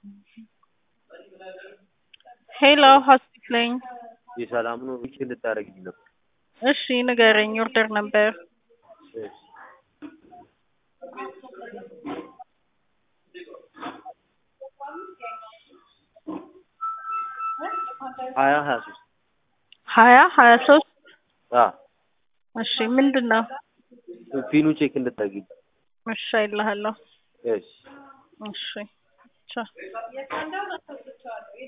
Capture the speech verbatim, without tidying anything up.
ሄሎ ሆስፒታል የሰላም ነው ዊክ እንድታረግኝ ነው። እሺ ንገረኝ ኦርደር ነበር እሺ ሀያ ሀያ ሶስት ሀያ ሀያ ሶስት አ እሺ ምንድነው? ፊኑ ቼክ እንድታረግኝ እሺ አይልሃለሁ እሺ እሺ ቻው